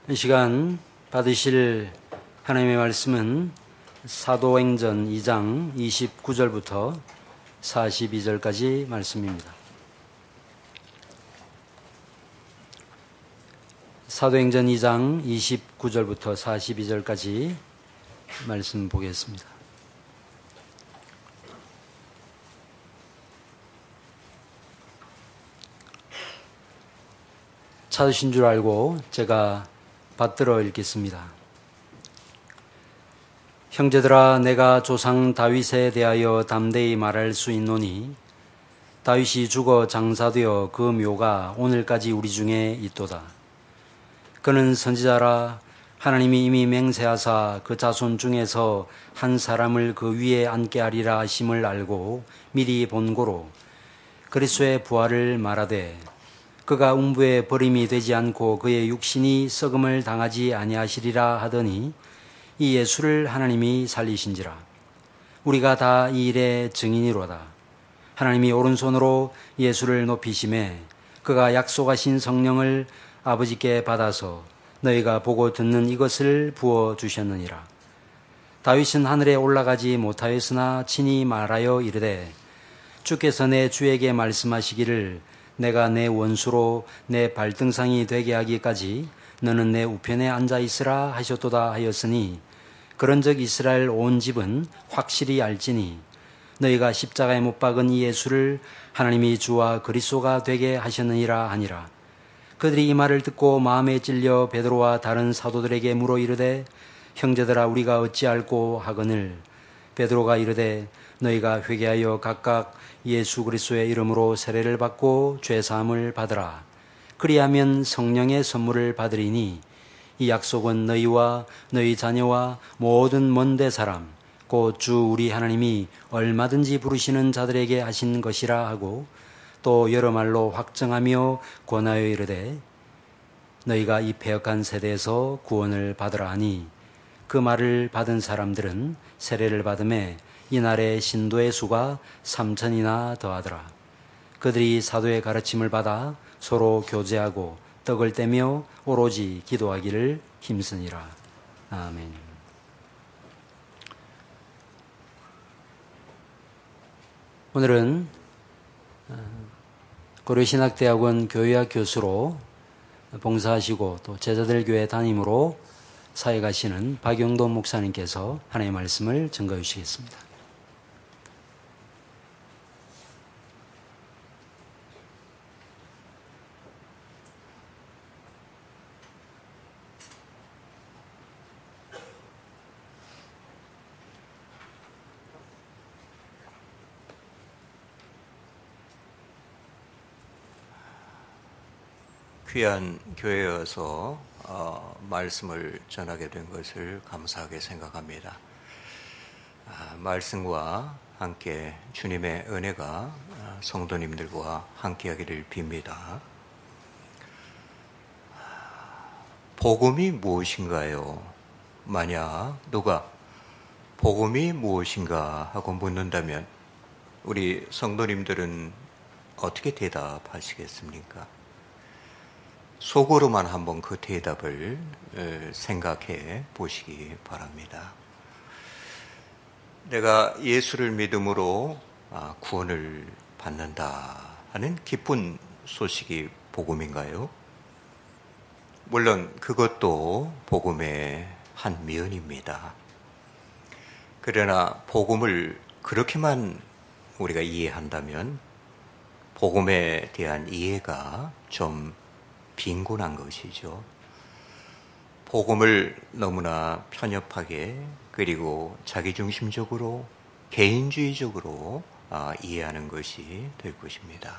이 시간 받으실 하나님의 말씀은 사도행전 2장 29절부터 42절까지 말씀입니다. 사도행전 2장 29절부터 42절까지 말씀 보겠습니다. 찾으신 줄 알고 제가 받들어 읽겠습니다. 형제들아, 내가 조상 다윗에 대하여 담대히 말할 수 있노니 다윗이 죽어 장사되어 그 묘가 오늘까지 우리 중에 있도다. 그는 선지자라. 하나님이 이미 맹세하사 그 자손 중에서 한 사람을 그 위에 앉게 하리라 하심을 알고 미리 본고로 그리스도의 부활을 말하되 그가 음부에 버림이 되지 않고 그의 육신이 썩음을 당하지 아니하시리라 하더니 이 예수를 하나님이 살리신지라. 우리가 다 이 일의 증인이로다. 하나님이 오른손으로 예수를 높이심에 그가 약속하신 성령을 아버지께 받아서 너희가 보고 듣는 이것을 부어주셨느니라. 다윗은 하늘에 올라가지 못하였으나 친히 말하여 이르되 주께서 내 주에게 말씀하시기를 내가 내 원수로 내 발등상이 되게 하기까지 너는 내 우편에 앉아 있으라 하셨도다 하였으니 그런즉 이스라엘 온 집은 확실히 알지니 너희가 십자가에 못 박은 이 예수를 하나님이 주와 그리스도가 되게 하셨느니라 하니라. 그들이 이 말을 듣고 마음에 찔려 베드로와 다른 사도들에게 물어 이르되 형제들아, 우리가 어찌할꼬 하거늘 베드로가 이르되 너희가 회개하여 각각 예수 그리스도의 이름으로 세례를 받고 죄사함을 받으라. 그리하면 성령의 선물을 받으리니 이 약속은 너희와 너희 자녀와 모든 먼데 사람 곧 주 우리 하나님이 얼마든지 부르시는 자들에게 하신 것이라 하고 또 여러 말로 확정하며 권하여 이르되 너희가 이 패역한 세대에서 구원을 받으라 하니 그 말을 받은 사람들은 세례를 받음에 이날의 신도의 수가 3,000이나 더하더라. 그들이 사도의 가르침을 받아 서로 교제하고 떡을 떼며 오로지 기도하기를 힘쓰니라. 아멘. 오늘은 고려신학대학원 교회학 교수로 봉사하시고 또 제자들 교회 담임으로 사역하시는 박용돈 목사님께서 하나님의 말씀을 증거해 주시겠습니다. 귀한 교회여서 말씀을 전하게 된 것을 감사하게 생각합니다. 말씀과 함께 주님의 은혜가 성도님들과 함께하기를 빕니다. 복음이 무엇인가요? 만약 누가 복음이 무엇인가 하고 묻는다면 우리 성도님들은 어떻게 대답하시겠습니까? 속으로만 한번 그 대답을 생각해 보시기 바랍니다. 내가 예수를 믿음으로 구원을 받는다 하는 기쁜 소식이 복음인가요? 물론 그것도 복음의 한 면입니다. 그러나 복음을 그렇게만 우리가 이해한다면 복음에 대한 이해가 좀 빈곤한 것이죠. 복음을 너무나 편협하게 그리고 자기중심적으로 개인주의적으로 이해하는 것이 될 것입니다.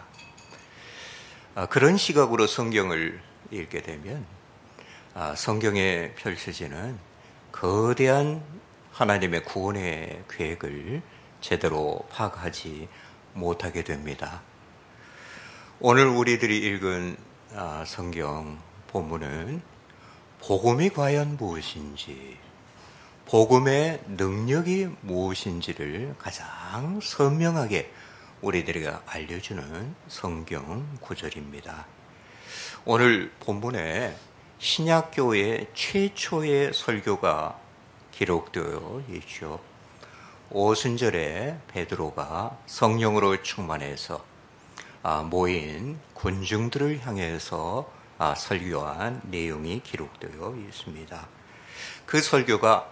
그런 시각으로 성경을 읽게 되면 성경에 펼쳐지는 거대한 하나님의 구원의 계획을 제대로 파악하지 못하게 됩니다. 오늘 우리들이 읽은 성경 본문은 복음이 과연 무엇인지, 복음의 능력이 무엇인지를 가장 선명하게 우리들에게 알려주는 성경 구절입니다. 오늘 본문에 신약교회 최초의 설교가 기록되어 있죠. 오순절에 베드로가 성령으로 충만해서 모인 군중들을 향해서 설교한 내용이 기록되어 있습니다. 그 설교가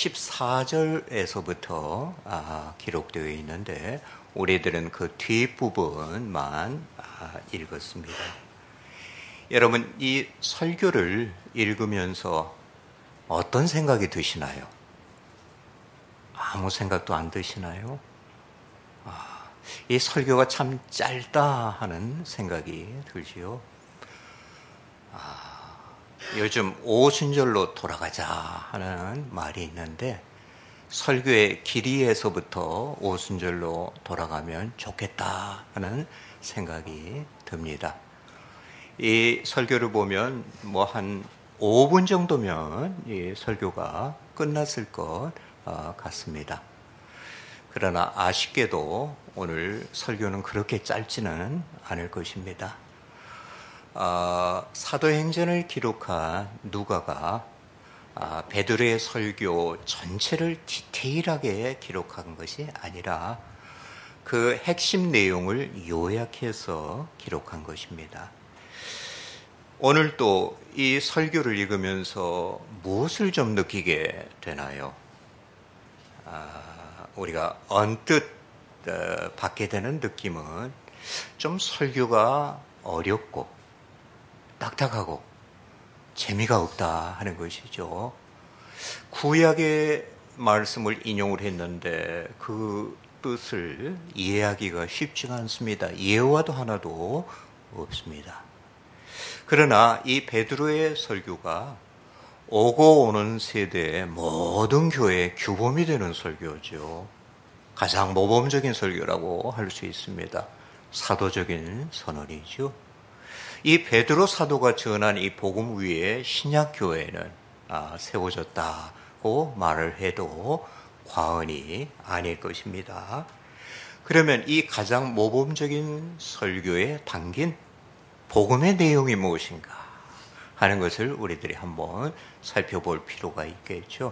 14절에서부터 기록되어 있는데 우리들은 그 뒷부분만 읽었습니다. 여러분, 이 설교를 읽으면서 어떤 생각이 드시나요? 아무 생각도 안 드시나요? 이 설교가 참 짧다 하는 생각이 들지요. 요즘 오순절로 돌아가자 하는 말이 있는데 설교의 길이에서부터 오순절로 돌아가면 좋겠다 하는 생각이 듭니다. 이 설교를 보면 한 5분 정도면 이 설교가 끝났을 것 같습니다. 그러나 아쉽게도 오늘 설교는 그렇게 짧지는 않을 것입니다. 사도행전을 기록한 누가가 베드로의 설교 전체를 디테일하게 기록한 것이 아니라 그 핵심 내용을 요약해서 기록한 것입니다. 오늘 또 이 설교를 읽으면서 무엇을 좀 느끼게 되나요? 우리가 언뜻 받게 되는 느낌은 좀 설교가 어렵고 딱딱하고 재미가 없다 하는 것이죠. 구약의 말씀을 인용을 했는데 그 뜻을 이해하기가 쉽지가 않습니다. 예화도 하나도 없습니다. 그러나 이 베드로의 설교가 오고 오는 세대의 모든 교회의 규범이 되는 설교죠. 가장 모범적인 설교라고 할 수 있습니다. 사도적인 선언이죠. 이 베드로 사도가 전한 이 복음 위에 신약교회는 세워졌다고 말을 해도 과언이 아닐 것입니다. 그러면 이 가장 모범적인 설교에 담긴 복음의 내용이 무엇인가 하는 것을 우리들이 한번 살펴볼 필요가 있겠죠.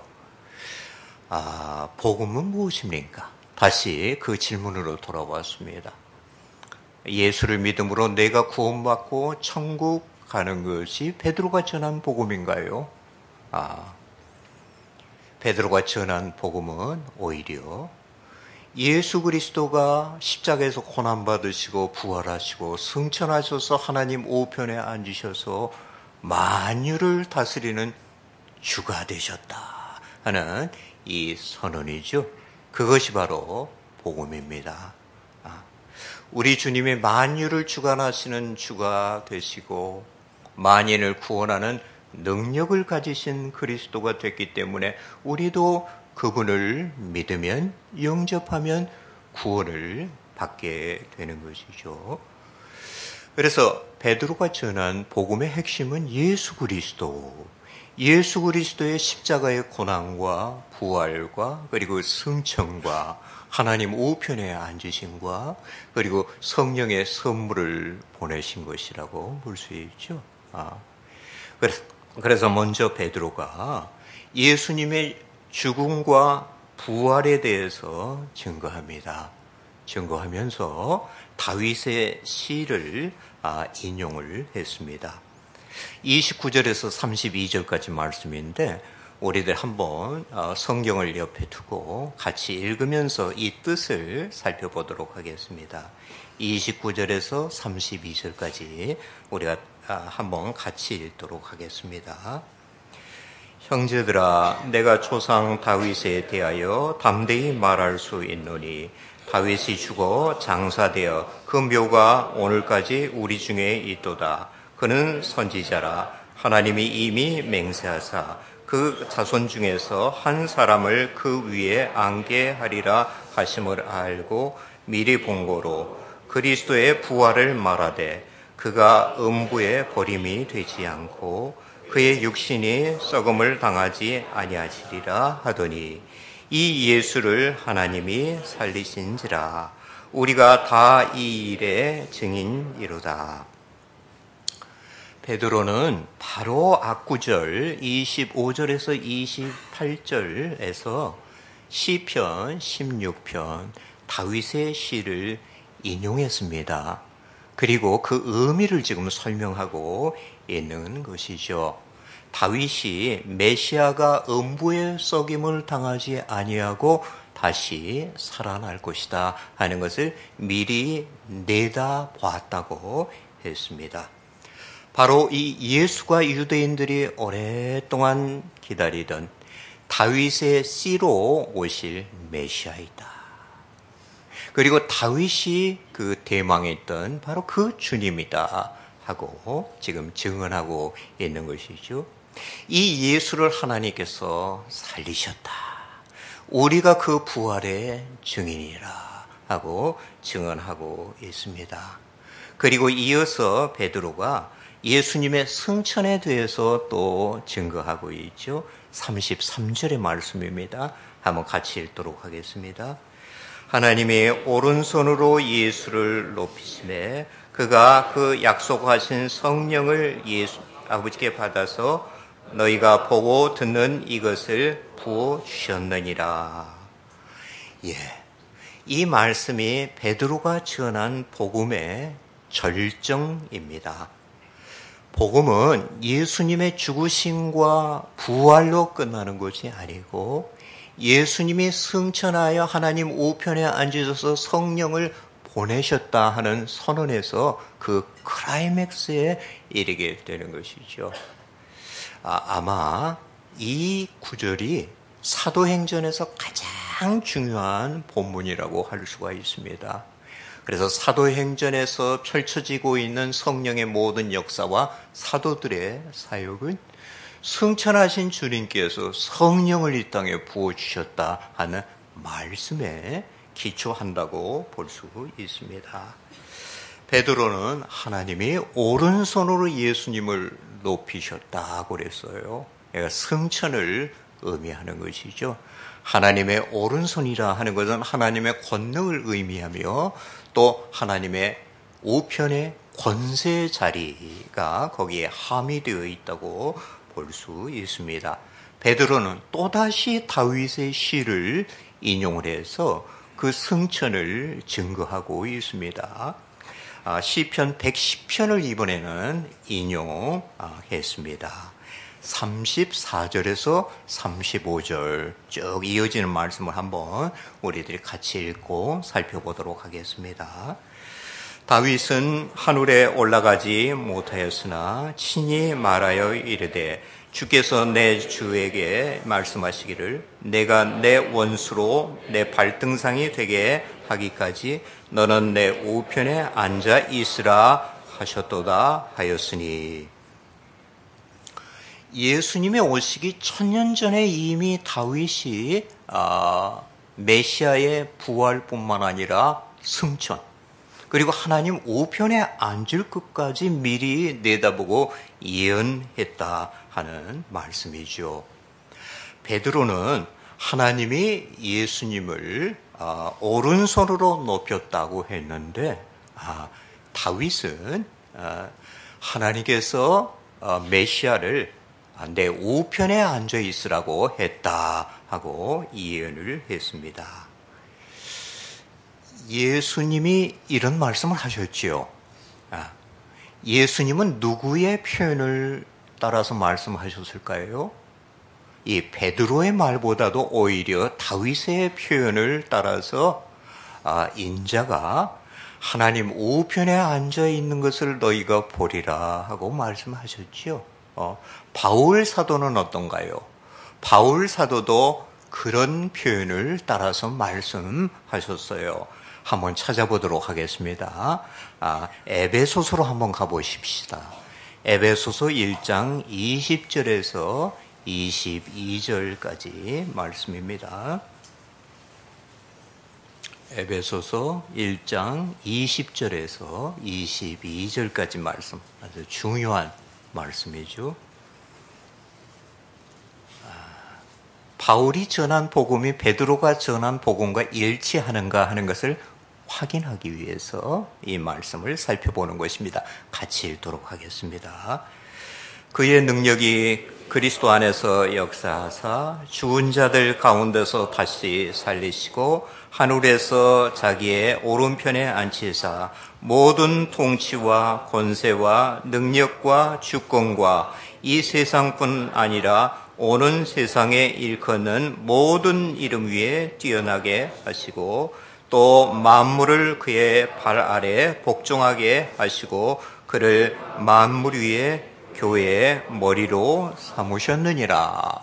복음은 무엇입니까? 다시 그 질문으로 돌아왔습니다. 예수를 믿음으로 내가 구원받고 천국 가는 것이 베드로가 전한 복음인가요? 베드로가 전한 복음은 오히려 예수 그리스도가 십자가에서 고난받으시고 부활하시고 승천하셔서 하나님 우편에 앉으셔서 만유를 다스리는 주가 되셨다 하는 이 선언이죠. 그것이 바로 복음입니다. 우리 주님이 만유를 주관하시는 주가 되시고 만인을 구원하는 능력을 가지신 그리스도가 됐기 때문에 우리도 그분을 믿으면 영접하면 구원을 받게 되는 것이죠. 그래서 베드로가 전한 복음의 핵심은 예수 그리스도, 예수 그리스도의 십자가의 고난과 부활과 그리고 승천과 하나님 우편에 앉으심과 그리고 성령의 선물을 보내신 것이라고 볼 수 있죠. 그래서 먼저 베드로가 예수님의 죽음과 부활에 대해서 증거합니다. 증거하면서 다윗의 시를 인용을 했습니다. 29절에서 32절까지 말씀인데 우리들 한번 성경을 옆에 두고 같이 읽으면서 이 뜻을 살펴보도록 하겠습니다. 29절에서 32절까지 우리가 한번 같이 읽도록 하겠습니다. 형제들아, 내가 조상 다윗에 대하여 담대히 말할 수 있노니 다윗이 죽어 장사되어 그 묘가 오늘까지 우리 중에 있도다. 그는 선지자라. 하나님이 이미 맹세하사 그 자손 중에서 한 사람을 그 위에 앉게 하리라 하심을 알고 미리 본 거로 그리스도의 부활을 말하되 그가 음부에 버림이 되지 않고 그의 육신이 썩음을 당하지 아니하시리라 하더니 이 예수를 하나님이 살리신지라. 우리가 다 이 일의 증인이로다. 베드로는 바로 앞구절 25절에서 28절에서 시편 16편 다윗의 시를 인용했습니다. 그리고 그 의미를 지금 설명하고 있는 것이죠. 다윗이 메시아가 음부의 썩임을 당하지 아니하고 다시 살아날 것이다 하는 것을 미리 내다보았다고 했습니다. 바로 이 예수가 유대인들이 오랫동안 기다리던 다윗의 씨로 오실 메시아이다. 그리고 다윗이 그 대망에 있던 바로 그 주님이다 하고 지금 증언하고 있는 것이죠. 이 예수를 하나님께서 살리셨다. 우리가 그 부활의 증인이라 하고 증언하고 있습니다. 그리고 이어서 베드로가 예수님의 승천에 대해서 또 증거하고 있죠. 33절의 말씀입니다. 한번 같이 읽도록 하겠습니다. 하나님의 오른손으로 예수를 높이시매 그가 그 약속하신 성령을 아버지께 받아서 너희가 보고 듣는 이것을 부어주셨느니라. 이 말씀이 베드로가 전한 복음의 절정입니다. 복음은 예수님의 죽으심과 부활로 끝나는 것이 아니고 예수님이 승천하여 하나님 우편에 앉으셔서 성령을 보내셨다 하는 선언에서 그 클라이맥스에 이르게 되는 것이죠. 아마 이 구절이 사도행전에서 가장 중요한 본문이라고 할 수가 있습니다. 그래서 사도행전에서 펼쳐지고 있는 성령의 모든 역사와 사도들의 사역은 승천하신 주님께서 성령을 이 땅에 부어주셨다 하는 말씀에 기초한다고 볼 수 있습니다. 베드로는 하나님이 오른손으로 예수님을 높이셨다고 그랬어요. 그러니까 승천을 의미하는 것이죠. 하나님의 오른손이라 하는 것은 하나님의 권능을 의미하며 또 하나님의 우편의 권세 자리가 거기에 함의되어 있다고 볼 수 있습니다. 베드로는 또다시 다윗의 시를 인용을 해서 그 승천을 증거하고 있습니다. 시편 110편을 이번에는 인용했습니다. 34절에서 35절 쭉 이어지는 말씀을 한번 우리들이 같이 읽고 살펴보도록 하겠습니다. 다윗은 하늘에 올라가지 못하였으나 친히 말하여 이르되 주께서 내 주에게 말씀하시기를 내가 내 원수로 내 발등상이 되게 하기까지 너는 내 우편에 앉아 있으라 하셨도다 하였으니. 예수님의 오시기 1000년 전에 이미 다윗이 메시아의 부활뿐만 아니라 승천 그리고 하나님 우편에 앉을 것까지 미리 내다보고 예언했다 하는 말씀이죠. 베드로는 하나님이 예수님을 오른손으로 높였다고 했는데 다윗은 하나님께서 메시아를 내 우편에 앉아 있으라고 했다 하고 예언을 했습니다. 예수님이 이런 말씀을 하셨지요. 예수님은 누구의 표현을 따라서 말씀하셨을까요? 이 베드로의 말보다도 오히려 다윗의 표현을 따라서 인자가 하나님 우편에 앉아 있는 것을 너희가 보리라 하고 말씀하셨지요. 바울 사도는 어떤가요? 바울 사도도 그런 표현을 따라서 말씀하셨어요. 한번 찾아보도록 하겠습니다. 에베소서로 한번 가보십시다. 에베소서 1장 20절에서 22절까지 말씀입니다. 에베소서 1장 20절에서 22절까지 말씀, 아주 중요한 말씀이죠. 바울이 전한 복음이 베드로가 전한 복음과 일치하는가 하는 것을 확인하기 위해서 이 말씀을 살펴보는 것입니다. 같이 읽도록 하겠습니다. 그의 능력이 그리스도 안에서 역사하사 죽은 자들 가운데서 다시 살리시고 하늘에서 자기의 오른편에 앉히사 모든 통치와 권세와 능력과 주권과 이 세상뿐 아니라 오는 세상에 일컫는 모든 이름 위에 뛰어나게 하시고 또 만물을 그의 발 아래 복종하게 하시고 그를 만물 위에 교회의 머리로 삼으셨느니라.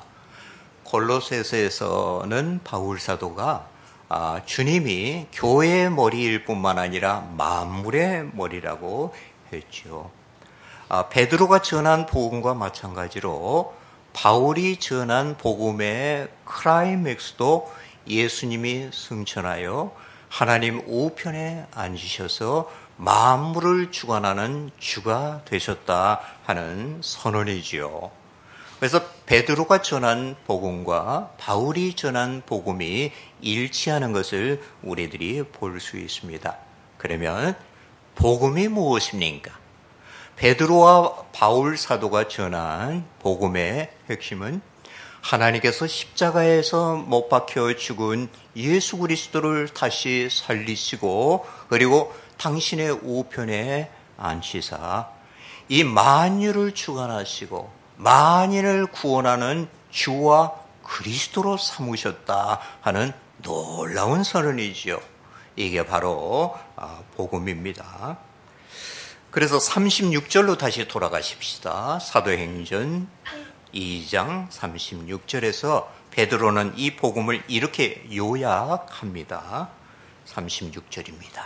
골로새서에서는 바울 사도가 주님이 교회의 머리일 뿐만 아니라 만물의 머리라고 했죠. 베드로가 전한 복음과 마찬가지로 바울이 전한 복음의 클라이맥스도 예수님이 승천하여 하나님 우편에 앉으셔서 만물을 주관하는 주가 되셨다 하는 선언이지요. 그래서 베드로가 전한 복음과 바울이 전한 복음이 일치하는 것을 우리들이 볼 수 있습니다. 그러면 복음이 무엇입니까? 베드로와 바울 사도가 전한 복음의 핵심은 하나님께서 십자가에서 못 박혀 죽은 예수 그리스도를 다시 살리시고 그리고 당신의 우편에 앉히사 이 만유를 주관하시고 만인을 구원하는 주와 그리스도로 삼으셨다 하는 놀라운 선언이지요. 이게 바로 복음입니다. 그래서 36절로 다시 돌아가십시다. 사도행전 2장 36절에서 베드로는 이 복음을 이렇게 요약합니다. 36절입니다.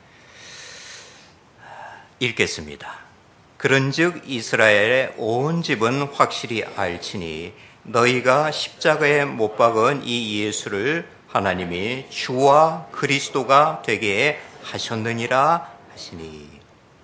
읽겠습니다. 그런즉 이스라엘의 온 집은 확실히 알지니 너희가 십자가에 못 박은 이 예수를 하나님이 주와 그리스도가 되게 하셨느니라 하시니.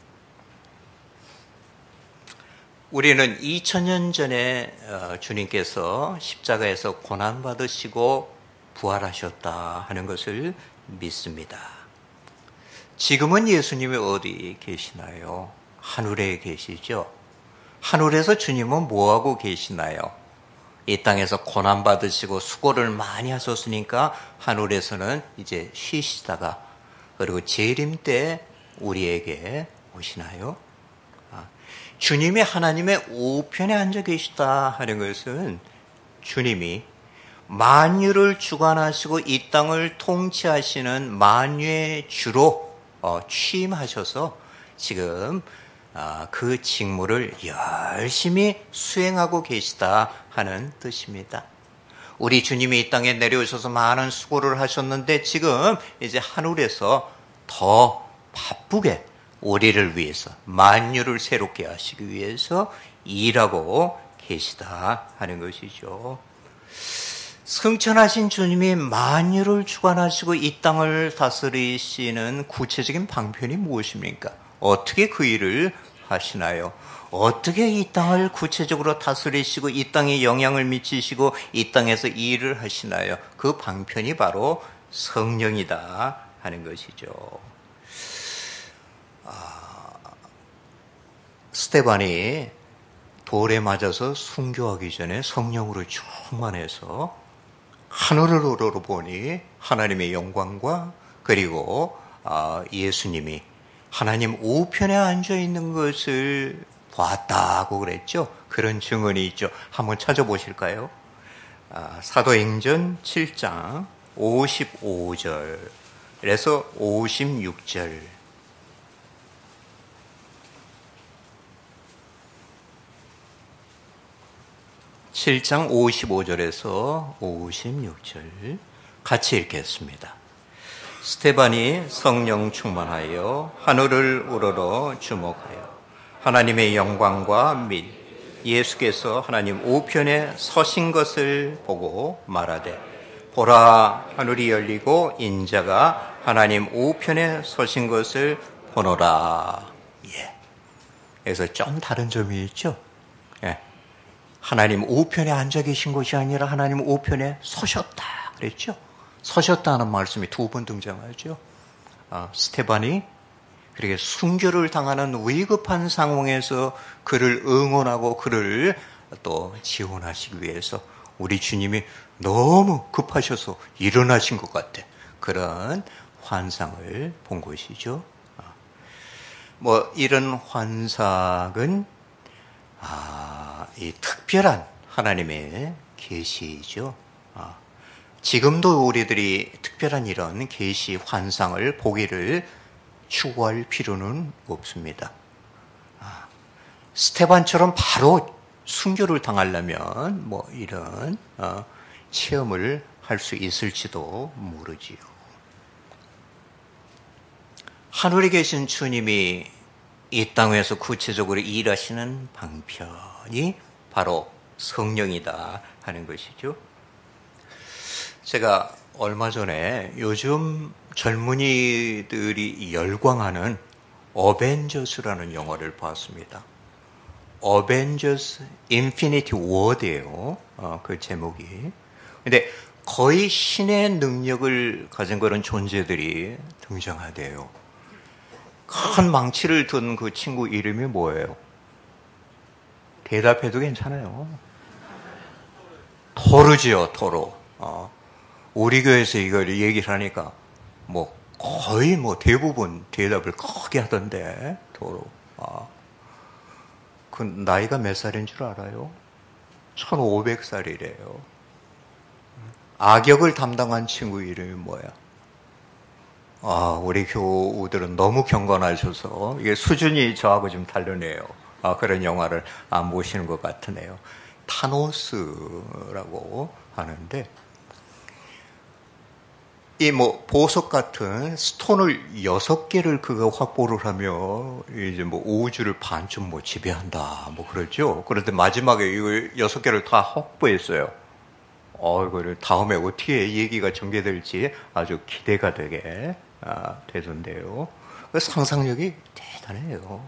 우리는 2000년 전에 주님께서 십자가에서 고난받으시고 부활하셨다 하는 것을 믿습니다. 지금은 예수님이 어디 계시나요? 하늘에 계시죠? 하늘에서 주님은 뭐하고 계시나요? 이 땅에서 고난받으시고 수고를 많이 하셨으니까 하늘에서는 이제 쉬시다가 그리고 재림 때 우리에게 오시나요? 주님이 하나님의 우편에 앉아 계시다 하는 것은 주님이 만유를 주관하시고 이 땅을 통치하시는 만유의 주로 취임하셔서 지금 그 직무를 열심히 수행하고 계시다 하는 뜻입니다. 우리 주님이 이 땅에 내려오셔서 많은 수고를 하셨는데 지금 이제 하늘에서 더 바쁘게 우리를 위해서 만유를 새롭게 하시기 위해서 일하고 계시다 하는 것이죠. 승천하신 주님이 만유를 주관하시고 이 땅을 다스리시는 구체적인 방편이 무엇입니까? 어떻게 그 일을 하시나요? 어떻게 이 땅을 구체적으로 다스리시고 이 땅에 영향을 미치시고 이 땅에서 일을 하시나요? 그 방편이 바로 성령이다 하는 것이죠. 스데반이 돌에 맞아서 순교하기 전에 성령으로 충만해서 하늘을 우러러보니 하나님의 영광과 그리고 예수님이 하나님 우편에 앉아있는 것을 봤다고 그랬죠. 그런 증언이 있죠. 한번 찾아보실까요? 사도행전 7장 55절에서 56절 7장 55절에서 56절 같이 읽겠습니다. 스데반이 성령 충만하여 하늘을 우러러 주목하여 하나님의 영광과 및 예수께서 하나님 우편에 서신 것을 보고 말하되 보라 하늘이 열리고 인자가 하나님 우편에 서신 것을 보노라. 그래서 좀 다른 점이 있죠. 하나님 우편에 앉아 계신 것이 아니라 하나님 우편에 서셨다 그랬죠. 서셨다는 말씀이 두 번 등장하죠. 스테반이 그렇게 순교를 당하는 위급한 상황에서 그를 응원하고 그를 또 지원하시기 위해서 우리 주님이 너무 급하셔서 일어나신 것 같아. 그런 환상을 본 것이죠. 이런 환상은 이 특별한 하나님의 계시죠. 지금도 우리들이 특별한 이런 계시 환상을 보기를 추구할 필요는 없습니다. 스테반처럼 바로 순교를 당하려면 이런 체험을 할 수 있을지도 모르지요. 하늘에 계신 주님이 이 땅에서 구체적으로 일하시는 방편이 바로 성령이다 하는 것이죠. 제가 얼마 전에 요즘 젊은이들이 열광하는 어벤져스라는 영화를 봤습니다. 어벤져스 인피니티 워드예요. 그 제목이. 근데 거의 신의 능력을 가진 그런 존재들이 등장하대요. 큰 망치를 든 그 친구 이름이 뭐예요? 대답해도 괜찮아요. 토르지요, 토르. 우리 교회에서 이걸 얘기를 하니까 거의 대부분 대답을 크게 하던데, 토르. 그 나이가 몇 살인 줄 알아요? 1500살이래요. 악역을 담당한 친구 이름이 뭐야? 우리 교우들은 너무 경건하셔서 이게 수준이 저하고 좀 다르네요. 그런 영화를 안 보시는 것 같으네요. 타노스라고 하는데 이 보석 같은 스톤을 6개를 그가 확보를 하며 이제 우주를 반쯤 지배한다 그러죠. 그런데 마지막에 이걸 6개를 다 확보했어요. 이거를 다음에 어떻게 얘기가 전개될지 아주 기대가 되게 되던데요. 상상력이 대단해요.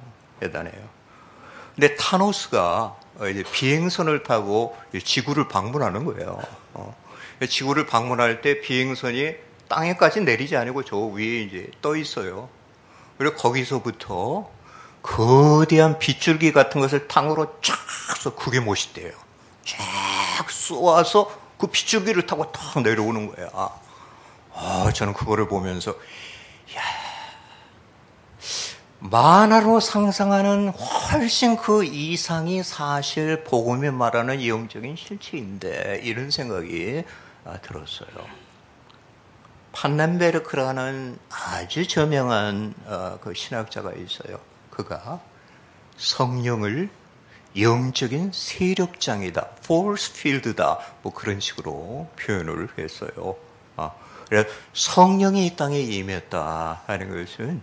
근데 타노스가 이제 비행선을 타고 지구를 방문하는 거예요. 지구를 방문할 때 비행선이 땅에까지 내리지 않고 저 위에 이제 떠 있어요. 그리고 거기서부터 거대한 빗줄기 같은 것을 땅으로 쫙 쏘, 그게 멋있대요. 쫙 쏘아서 그 빗줄기를 타고 탁 내려오는 거야. 저는 그거를 보면서, 만화로 상상하는 훨씬 그 이상이 사실 복음이 말하는 영적인 실체인데, 이런 생각이 들었어요. 판넨베르크라는 아주 저명한 그 신학자가 있어요. 그가 성령을 영적인 세력장이다, force field다, 그런 식으로 표현을 했어요. 그래서 성령이 이 땅에 임했다 하는 것은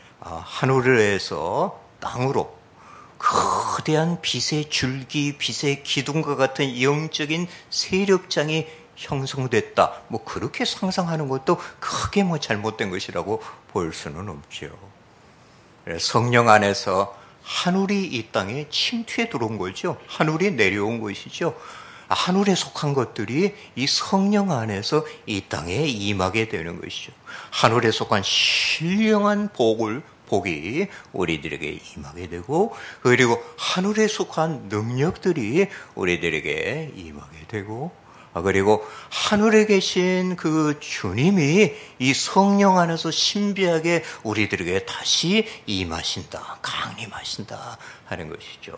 하늘에서 땅으로 거대한 빛의 줄기, 빛의 기둥과 같은 영적인 세력장이 형성됐다. 그렇게 상상하는 것도 크게 잘못된 것이라고 볼 수는 없죠. 성령 안에서 하늘이 이 땅에 침투해 들어온 거죠. 하늘이 내려온 것이죠. 하늘에 속한 것들이 이 성령 안에서 이 땅에 임하게 되는 것이죠. 하늘에 속한 신령한 복이 우리들에게 임하게 되고, 그리고 하늘에 속한 능력들이 우리들에게 임하게 되고, 그리고 하늘에 계신 그 주님이 이 성령 안에서 신비하게 우리들에게 다시 임하신다, 강림하신다 하는 것이죠.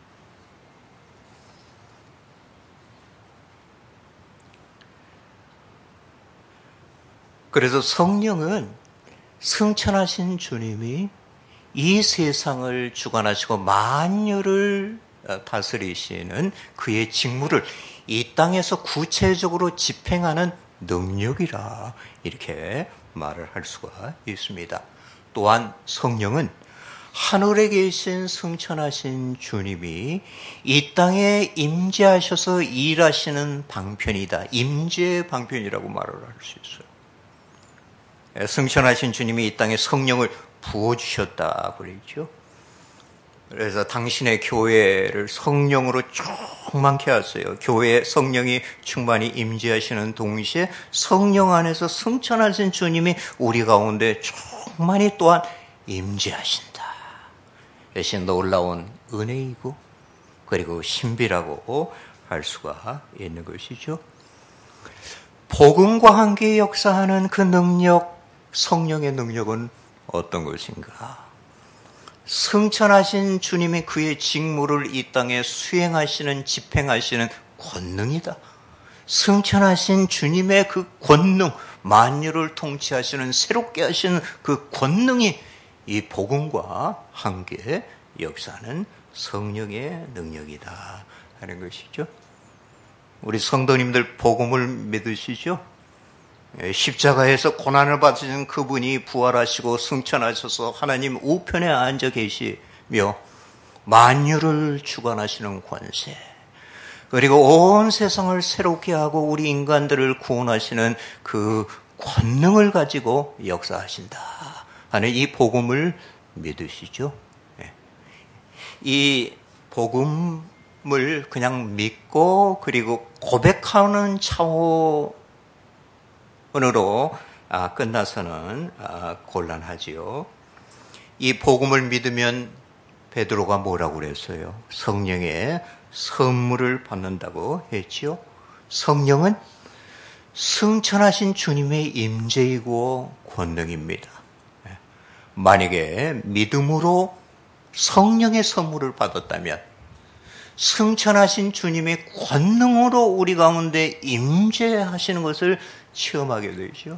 그래서 성령은 승천하신 주님이 이 세상을 주관하시고 만유를 다스리시는 그의 직무를 이 땅에서 구체적으로 집행하는 능력이라 이렇게 말을 할 수가 있습니다. 또한 성령은 하늘에 계신 승천하신 주님이 이 땅에 임재하셔서 일하시는 방편이다. 임재 방편이라고 말을 할 수 있어요. 승천하신 주님이 이 땅에 성령을 부어주셨다 그랬죠. 그래서 당신의 교회를 성령으로 충만케 하세요. 교회에 성령이 충만히 임재하시는 동시에 성령 안에서 승천하신 주님이 우리 가운데 충만히 또한 임재하신다. 이것이 놀라운 은혜이고 그리고 신비라고 할 수가 있는 것이죠. 복음과 함께 역사하는 그 능력, 성령의 능력은 어떤 것인가? 승천하신 주님이 그의 직무를 이 땅에 수행하시는, 집행하시는 권능이다. 승천하신 주님의 그 권능, 만유를 통치하시는, 새롭게 하시는 그 권능이 이 복음과 함께 역사하는 성령의 능력이다 하는 것이죠. 우리 성도님들 복음을 믿으시죠? 십자가에서 고난을 받으신 그분이 부활하시고 승천하셔서 하나님 우편에 앉아 계시며 만유를 주관하시는 권세, 그리고 온 세상을 새롭게 하고 우리 인간들을 구원하시는 그 권능을 가지고 역사하신다 하는 이 복음을 믿으시죠? 이 복음을 그냥 믿고 그리고 고백하는 차원으로 끝나서는 곤란하지요. 이 복음을 믿으면 베드로가 뭐라고 그랬어요? 성령의 선물을 받는다고 했지요. 성령은 승천하신 주님의 임재이고 권능입니다. 만약에 믿음으로 성령의 선물을 받았다면 승천하신 주님의 권능으로 우리 가운데 임재하시는 것을 체험하게 되죠.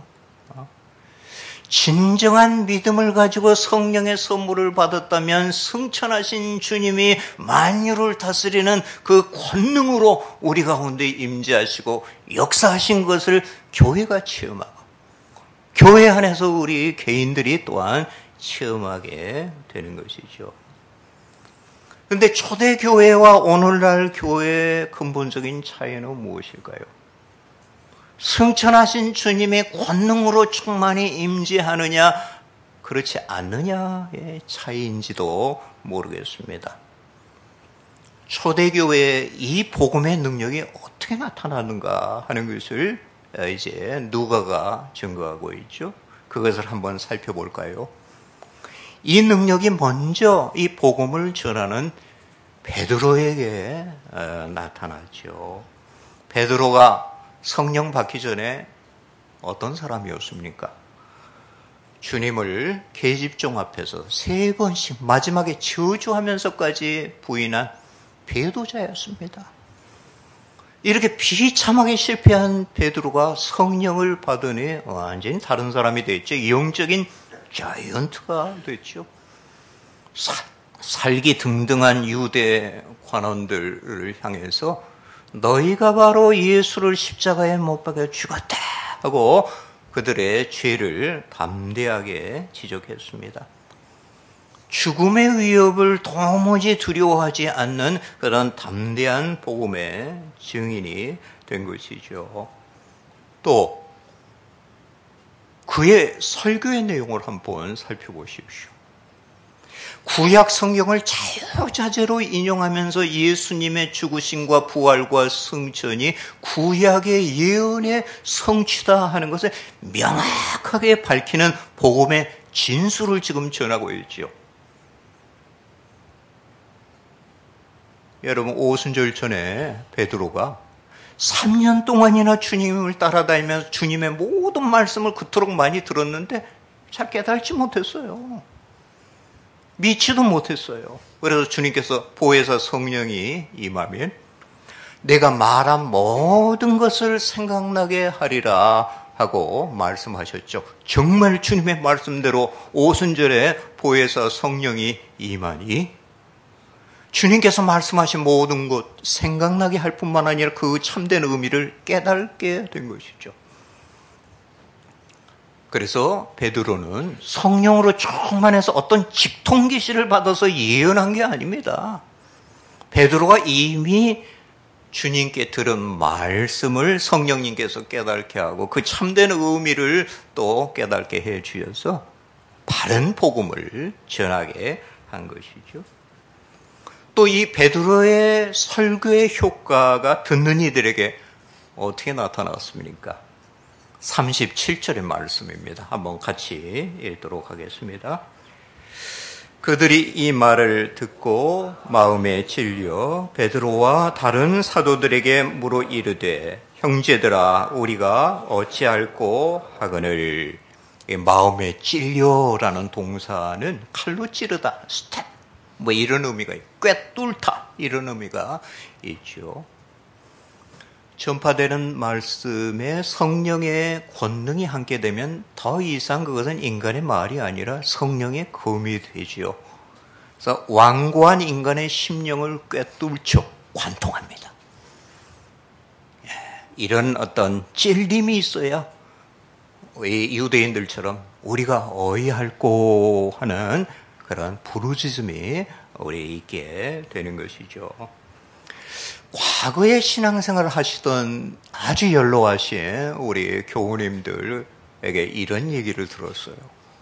진정한 믿음을 가지고 성령의 선물을 받았다면 승천하신 주님이 만유를 다스리는 그 권능으로 우리 가운데 임재하시고 역사하신 것을 교회가 체험하고 교회 안에서 우리 개인들이 또한 체험하게 되는 것이죠. 그런데 초대교회와 오늘날 교회의 근본적인 차이는 무엇일까요? 승천하신 주님의 권능으로 충만히 임재하느냐 그렇지 않느냐의 차이인지도 모르겠습니다. 초대교회의 이 복음의 능력이 어떻게 나타나는가 하는 것을 이제 누가가 증거하고 있죠. 그것을 한번 살펴볼까요? 이 능력이 먼저 이 복음을 전하는 베드로에게 나타났죠. 베드로가 성령 받기 전에 어떤 사람이었습니까? 주님을 계집종 앞에서 3번씩 마지막에 저주하면서까지 부인한 배도자였습니다. 이렇게 비참하게 실패한 베드로가 성령을 받으니 완전히 다른 사람이 됐죠. 영적인 자이언트가 됐죠. 살기 등등한 유대 관원들을 향해서 너희가 바로 예수를 십자가에 못 박아 죽었다 하고 그들의 죄를 담대하게 지적했습니다. 죽음의 위협을 도무지 두려워하지 않는 그런 담대한 복음의 증인이 된 것이죠. 또 그의 설교의 내용을 한번 살펴보십시오. 구약 성경을 자유자재로 인용하면서 예수님의 죽으심과 부활과 승천이 구약의 예언의 성취다 하는 것을 명확하게 밝히는 복음의 진수를 지금 전하고 있죠. 여러분, 오순절 전에 베드로가 3년 동안이나 주님을 따라다니면서 주님의 모든 말씀을 그토록 많이 들었는데 잘 깨달지 못했어요. 믿지도 못했어요. 그래서 주님께서 보혜사 성령이 임하면 내가 말한 모든 것을 생각나게 하리라 하고 말씀하셨죠. 정말 주님의 말씀대로 오순절에 보혜사 성령이 임하니 주님께서 말씀하신 모든 것 생각나게 할 뿐만 아니라 그 참된 의미를 깨닫게 된 것이죠. 그래서 베드로는 성령으로 충만해서 어떤 직통계시를 받아서 예언한 게 아닙니다. 베드로가 이미 주님께 들은 말씀을 성령님께서 깨닫게 하고 그 참된 의미를 또 깨닫게 해 주셔서 바른 복음을 전하게 한 것이죠. 또 이 베드로의 설교의 효과가 듣는 이들에게 어떻게 나타났습니까? 37절의 말씀입니다. 한번 같이 읽도록 하겠습니다. 그들이 이 말을 듣고 마음에 찔려 베드로와 다른 사도들에게 물어 이르되 형제들아 우리가 어찌할꼬 하거늘. 마음에 찔려라는 동사는 칼로 찌르다, 스텝 뭐 이런 의미가 있고 꿰뚫다 이런 의미가 있죠. 전파되는 말씀에 성령의 권능이 함께 되면 더 이상 그것은 인간의 말이 아니라 성령의 검이 되지요. 그래서 완고한 인간의 심령을 꿰뚫죠. 관통합니다. 이런 어떤 찔림이 있어야 유대인들처럼 우리가 어이할꼬 하는 그런 부르짖음이 우리 있게 되는 것이죠. 과거에 신앙생활을 하시던 아주 연로하신 우리 교우님들에게 이런 얘기를 들었어요.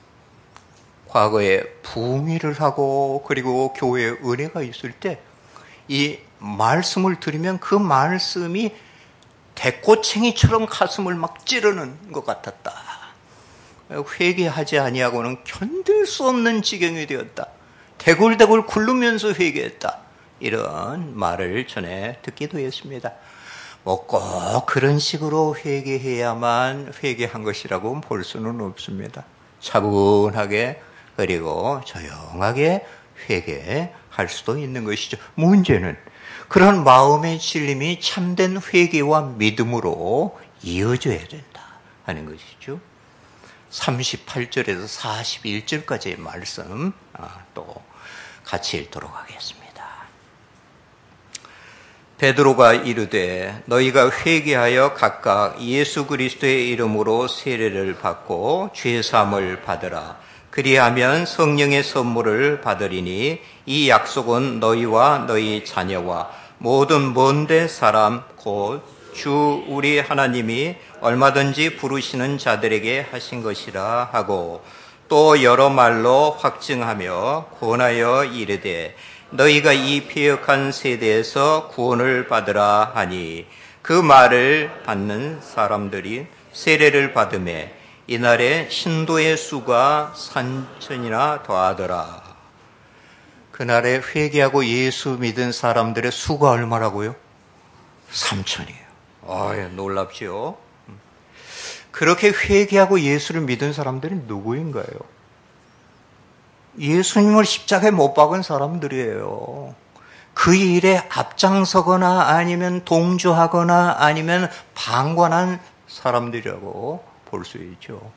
과거에 부흥회를 하고 그리고 교회에 은혜가 있을 때 이 말씀을 들으면 그 말씀이 대꼬챙이처럼 가슴을 막 찌르는 것 같았다. 회개하지 아니하고는 견딜 수 없는 지경이 되었다. 대굴대굴 굴르면서 회개했다. 이런 말을 전에 듣기도 했습니다. 뭐 꼭 그런 식으로 회개해야만 회개한 것이라고 볼 수는 없습니다. 차분하게 그리고 조용하게 회개할 수도 있는 것이죠. 문제는 그런 마음의 찔림이 참된 회개와 믿음으로 이어져야 된다 하는 것이죠. 38절에서 41절까지의 말씀 또 같이 읽도록 하겠습니다. 베드로가 이르되 너희가 회개하여 각각 예수 그리스도의 이름으로 세례를 받고 죄사함을 받으라. 그리하면 성령의 선물을 받으리니 이 약속은 너희와 너희 자녀와 모든 먼데 사람 곧 주 우리 하나님이 얼마든지 부르시는 자들에게 하신 것이라 하고 또 여러 말로 확증하며 권하여 이르되 너희가 이 패역한 세대에서 구원을 받으라 하니 그 말을 받는 사람들이 세례를 받음에 이날에 신도의 수가 3,000이나 더하더라. 그날에 회개하고 예수 믿은 사람들의 수가 얼마라고요? 3,000이에요. 놀랍지요? 그렇게 회개하고 예수를 믿은 사람들이 누구인가요? 예수님을 십자가에 못 박은 사람들이에요. 그 일에 앞장서거나 아니면 동조하거나 아니면 방관한 사람들이라고 볼 수 있죠.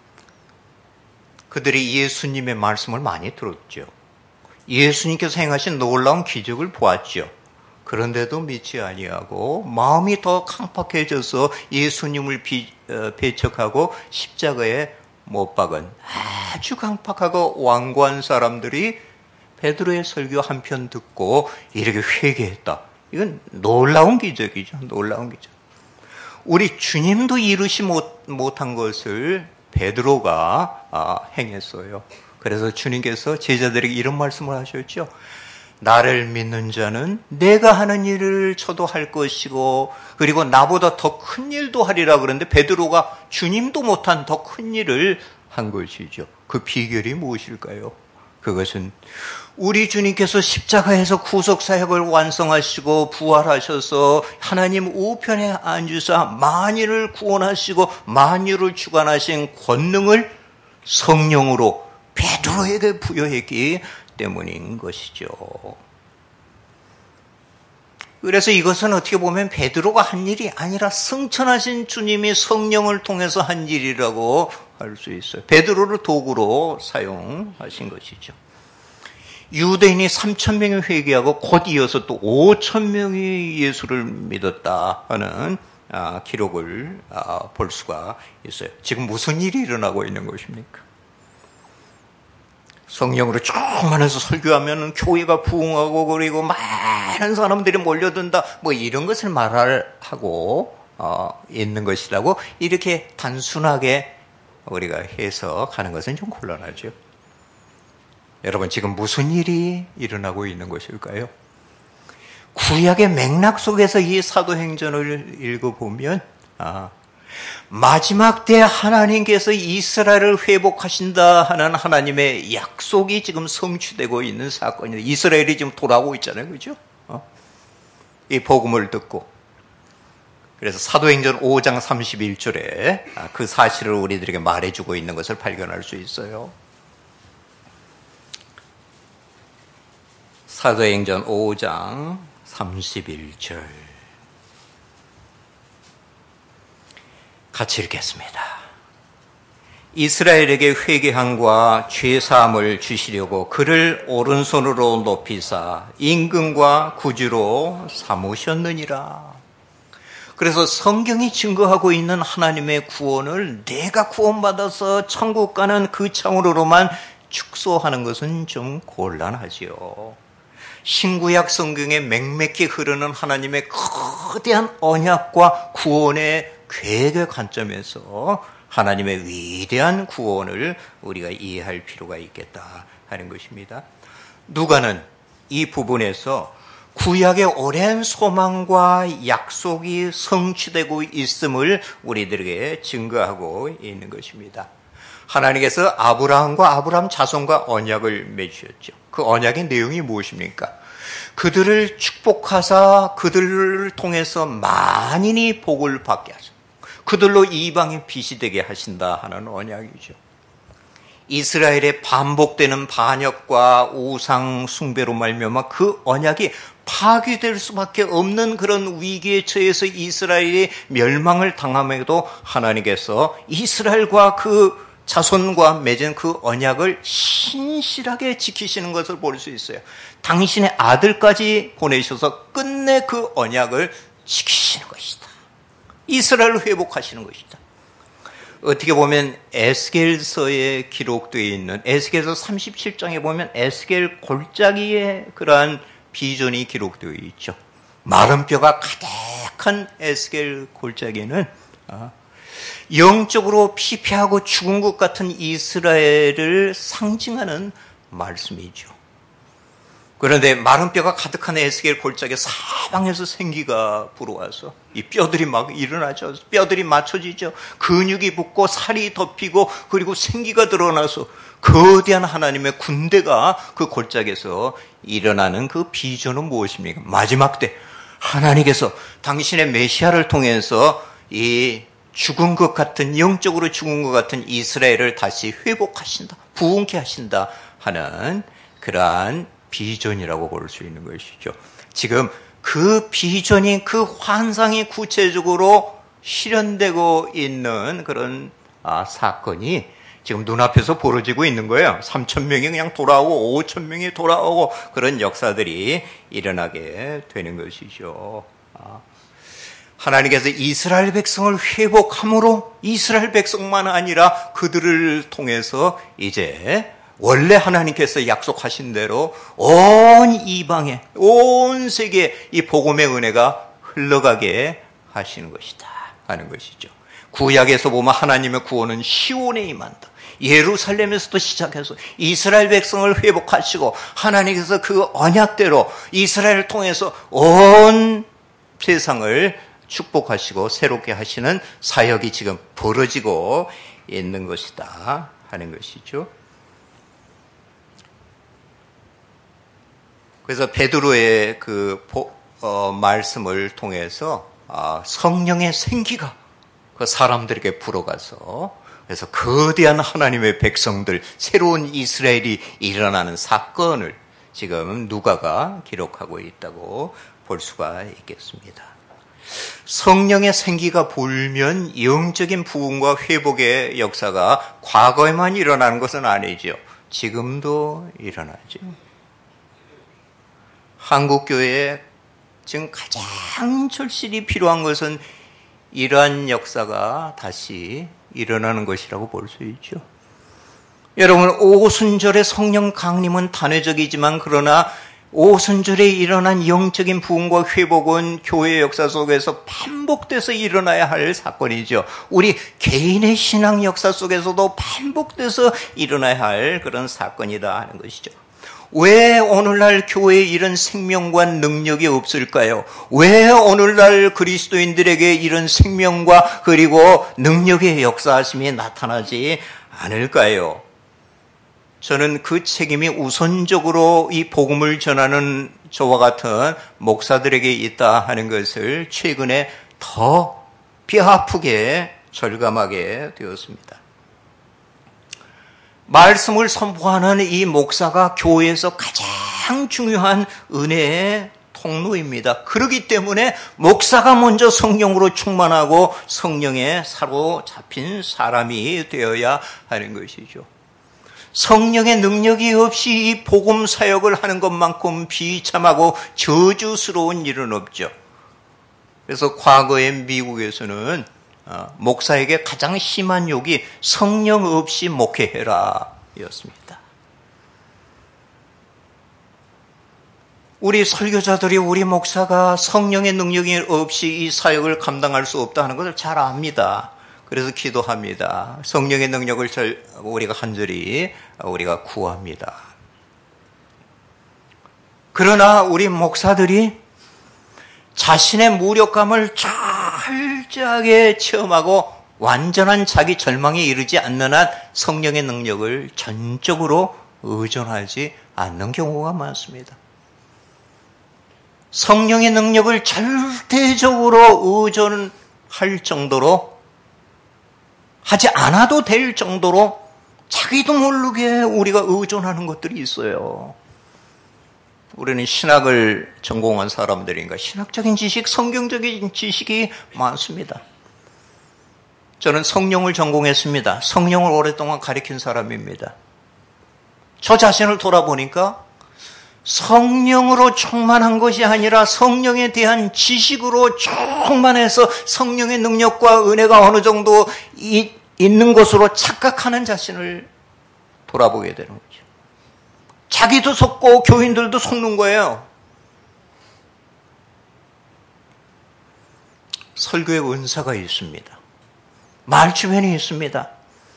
그들이 예수님의 말씀을 많이 들었죠. 예수님께서 행하신 놀라운 기적을 보았죠. 그런데도 믿지 아니하고 마음이 더 강팍해져서 예수님을 배척하고 십자가에 못 박은 아주 강팍하고 완고한 사람들이 베드로의 설교 한 편 듣고 이렇게 회개했다. 이건 놀라운 기적이죠. 놀라운 기적. 우리 주님도 이루시 못한 것을 베드로가 행했어요. 그래서 주님께서 제자들에게 이런 말씀을 하셨죠. 나를 믿는 자는 내가 하는 일을 저도 할 것이고 그리고 나보다 더 큰 일도 하리라 그러는데 베드로가 주님도 못한 더 큰 일을 한 것이죠. 그 비결이 무엇일까요? 그것은 우리 주님께서 십자가에서 구속사역을 완성하시고 부활하셔서 하나님 우편에 앉으사 만일을 구원하시고 만유를 주관하신 권능을 성령으로 베드로에게 부여했기 때문인 것이죠. 그래서 이것은 어떻게 보면 베드로가 한 일이 아니라 승천하신 주님이 성령을 통해서 한 일이라고 할 수 있어요. 베드로를 도구로 사용하신 것이죠. 유대인이 3,000명이 회개하고 곧 이어서 또 5,000명이 예수를 믿었다 하는 기록을 볼 수가 있어요. 지금 무슨 일이 일어나고 있는 것입니까? 성령으로 충만해서 설교하면 교회가 부흥하고 그리고 많은 사람들이 몰려든다 뭐 이런 것을 말하고 있는 것이라고 이렇게 단순하게 우리가 해석하는 것은 좀 곤란하죠. 여러분 지금 무슨 일이 일어나고 있는 것일까요? 구약의 맥락 속에서 이 사도행전을 읽어보면 마지막 때 하나님께서 이스라엘을 회복하신다 하는 하나님의 약속이 지금 성취되고 있는 사건이에요. 이스라엘이 지금 돌아오고 있잖아요. 그죠? 이 복음을 듣고. 그래서 사도행전 5장 31절에 그 사실을 우리들에게 말해주고 있는 것을 발견할 수 있어요. 사도행전 5장 31절 같이 읽겠습니다. 이스라엘에게 회개함과 죄사함을 주시려고 그를 오른손으로 높이사 임금과 구주로 삼으셨느니라. 그래서 성경이 증거하고 있는 하나님의 구원을 내가 구원받아서 천국 가는 그 차원으로만 축소하는 것은 좀 곤란하지요. 신구약 성경에 맹맥히 흐르는 하나님의 거대한 언약과 구원의 계획의 관점에서 하나님의 위대한 구원을 우리가 이해할 필요가 있겠다 하는 것입니다. 누가는 이 부분에서 구약의 오랜 소망과 약속이 성취되고 있음을 우리들에게 증거하고 있는 것입니다. 하나님께서 아브라함과 아브라함 자손과 언약을 맺으셨죠. 그 언약의 내용이 무엇입니까? 그들을 축복하사 그들을 통해서 만인이 복을 받게 하소서. 그들로 이방의 빛이 되게 하신다 하는 언약이죠. 이스라엘의 반복되는 반역과 우상 숭배로 말미암아 그 언약이 파괴될 수밖에 없는 그런 위기에 처해서 이스라엘이 멸망을 당함에도 하나님께서 이스라엘과 그 자손과 맺은 그 언약을 신실하게 지키시는 것을 볼 수 있어요. 당신의 아들까지 보내셔서 끝내 그 언약을 지키시는 것이다. 이스라엘을 회복하시는 것이다. 어떻게 보면 에스겔서에 기록되어 있는 에스겔서 37장에 보면 에스겔 골짜기에 그러한 비전이 기록되어 있죠. 마른 뼈가 가득한 에스겔 골짜기는 영적으로 피폐하고 죽은 것 같은 이스라엘을 상징하는 말씀이죠. 그런데 마른 뼈가 가득한 에스겔 골짜기에 사방에서 생기가 불어와서 이 뼈들이 막 일어나죠. 뼈들이 맞춰지죠. 근육이 붙고 살이 덮이고 그리고 생기가 드러나서 거대한 하나님의 군대가 그 골짜기에서 일어나는 그 비전은 무엇입니까? 마지막 때 하나님께서 당신의 메시아를 통해서 이 죽은 것 같은, 영적으로 죽은 것 같은 이스라엘을 다시 회복하신다, 부흥케 하신다 하는 그러한 비전이라고 볼 수 있는 것이죠. 지금 그 비전이, 그 환상이 구체적으로 실현되고 있는 그런 사건이 지금 눈앞에서 벌어지고 있는 거예요. 3,000명이 그냥 돌아오고 5,000명이 돌아오고 그런 역사들이 일어나게 되는 것이죠. 하나님께서 이스라엘 백성을 회복함으로 이스라엘 백성만 아니라 그들을 통해서 이제 원래 하나님께서 약속하신 대로 온 이방에, 온 세계에 이 복음의 은혜가 흘러가게 하시는 것이다 하는 것이죠. 구약에서 보면 하나님의 구원은 시온에 임한다. 예루살렘에서도 시작해서 이스라엘 백성을 회복하시고 하나님께서 그 언약대로 이스라엘을 통해서 온 세상을 축복하시고 새롭게 하시는 사역이 지금 벌어지고 있는 것이다 하는 것이죠. 그래서 베드로의 그 말씀을 통해서 성령의 생기가 그 사람들에게 불어가서 그래서 거대한 하나님의 백성들, 새로운 이스라엘이 일어나는 사건을 지금 누가가 기록하고 있다고 볼 수가 있겠습니다. 성령의 생기가 불면 영적인 부흥과 회복의 역사가 과거에만 일어나는 것은 아니죠. 지금도 일어나죠. 한국교회에 지금 가장 절실히 필요한 것은 이러한 역사가 다시 일어나는 것이라고 볼 수 있죠. 여러분, 오순절의 성령 강림은 단회적이지만 그러나 오순절에 일어난 영적인 부흥과 회복은 교회 역사 속에서 반복돼서 일어나야 할 사건이죠. 우리 개인의 신앙 역사 속에서도 반복돼서 일어나야 할 그런 사건이다 하는 것이죠. 왜 오늘날 교회에 이런 생명과 능력이 없을까요? 왜 오늘날 그리스도인들에게 이런 생명과 그리고 능력의 역사하심이 나타나지 않을까요? 저는 그 책임이 우선적으로 이 복음을 전하는 저와 같은 목사들에게 있다 하는 것을 최근에 더 뼈아프게 절감하게 되었습니다. 말씀을 선포하는 이 목사가 교회에서 가장 중요한 은혜의 통로입니다. 그렇기 때문에 목사가 먼저 성령으로 충만하고 성령에 사로잡힌 사람이 되어야 하는 것이죠. 성령의 능력이 없이 이 복음 사역을 하는 것만큼 비참하고 저주스러운 일은 없죠. 그래서 과거에 미국에서는 목사에게 가장 심한 욕이 성령 없이 목회해라 였습니다. 우리 설교자들이 우리 목사가 성령의 능력이 없이 이 사역을 감당할 수 없다는 것을 잘 압니다. 그래서 기도합니다. 성령의 능력을 우리가 간절히 우리가 구합니다. 그러나 우리 목사들이 자신의 무력감을 철저하게 체험하고 완전한 자기 절망에 이르지 않는 한 성령의 능력을 전적으로 의존하지 않는 경우가 많습니다. 성령의 능력을 절대적으로 의존할 정도로 하지 않아도 될 정도로 자기도 모르게 우리가 의존하는 것들이 있어요. 우리는 신학을 전공한 사람들인가 신학적인 지식, 성경적인 지식이 많습니다. 저는 성령을 전공했습니다. 성령을 오랫동안 가르친 사람입니다. 저 자신을 돌아보니까 성령으로 충만한 것이 아니라 성령에 대한 지식으로 충만해서 성령의 능력과 은혜가 어느 정도 있는 것으로 착각하는 자신을 돌아보게 되는 거죠. 자기도 속고 교인들도 속는 거예요. 설교의 은사가 있습니다. 말주변이 있습니다.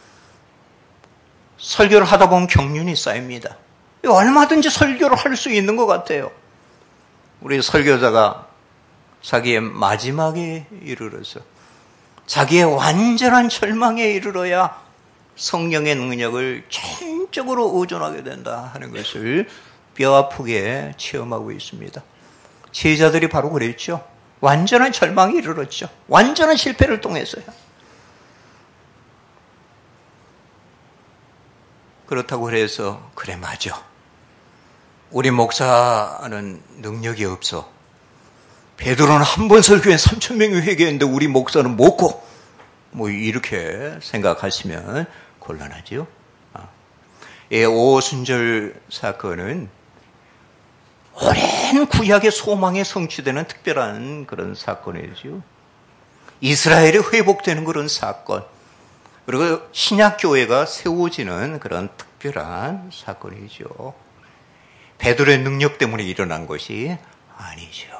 설교를 하다 보면 경륜이 쌓입니다. 얼마든지 설교를 할 수 있는 것 같아요. 우리 설교자가 자기의 마지막에 이르러서 자기의 완전한 절망에 이르러야 성령의 능력을 전적으로 의존하게 된다 하는 것을 뼈아프게 체험하고 있습니다. 제자들이 바로 그랬죠. 완전한 절망에 이르렀죠. 완전한 실패를 통해서요. 그렇다고 해서 그래 맞아. 우리 목사는 능력이 없어. 베드로는 한 번 설교에 3,000명이 회개했는데 우리 목사는 못고 뭐 이렇게 생각하시면 곤란하지요. 오순절 사건은 오랜 구약의 소망에 성취되는 특별한 그런 사건이죠. 이스라엘이 회복되는 그런 사건. 그리고 신약교회가 세워지는 그런 특별한 사건이죠. 베드로의 능력 때문에 일어난 것이 아니죠.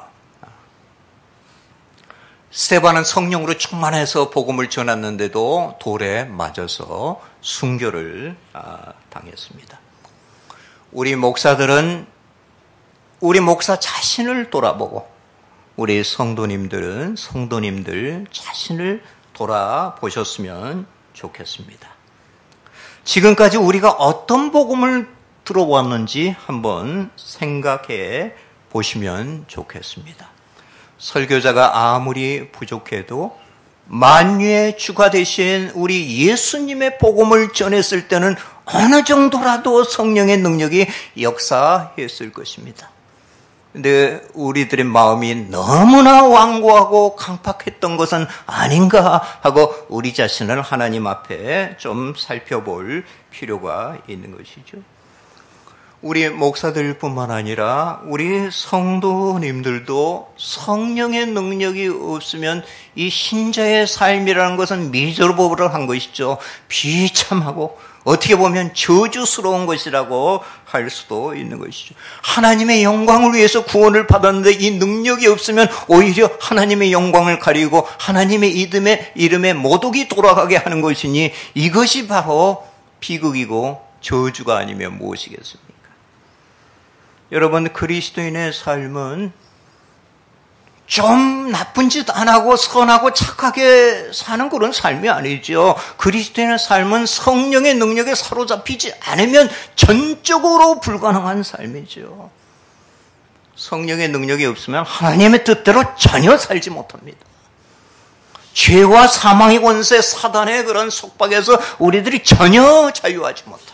스데반은 성령으로 충만해서 복음을 전했는데도 돌에 맞아서 순교를 당했습니다. 우리 목사들은 우리 목사 자신을 돌아보고 우리 성도님들은 성도님들 자신을 돌아보셨으면 좋겠습니다. 지금까지 우리가 어떤 복음을 들어왔는지 한번 생각해 보시면 좋겠습니다. 설교자가 아무리 부족해도 만유의 주가 되신 우리 예수님의 복음을 전했을 때는 어느 정도라도 성령의 능력이 역사했을 것입니다. 근데 우리들의 마음이 너무나 완고하고 강팍했던 것은 아닌가 하고 우리 자신을 하나님 앞에 좀 살펴볼 필요가 있는 것이죠. 우리 목사들뿐만 아니라 우리 성도님들도 성령의 능력이 없으면 이 신자의 삶이라는 것은 미저러블한 것이죠. 비참하고 어떻게 보면 저주스러운 것이라고 할 수도 있는 것이죠. 하나님의 영광을 위해서 구원을 받았는데 이 능력이 없으면 오히려 하나님의 영광을 가리고 하나님의 이름에 모독이 돌아가게 하는 것이니 이것이 바로 비극이고 저주가 아니면 무엇이겠습니까? 여러분, 그리스도인의 삶은 좀 나쁜 짓 안 하고 선하고 착하게 사는 그런 삶이 아니죠. 그리스도인의 삶은 성령의 능력에 사로잡히지 않으면 전적으로 불가능한 삶이죠. 성령의 능력이 없으면 하나님의 뜻대로 전혀 살지 못합니다. 죄와 사망의 권세, 사단의 그런 속박에서 우리들이 전혀 자유하지 못하죠.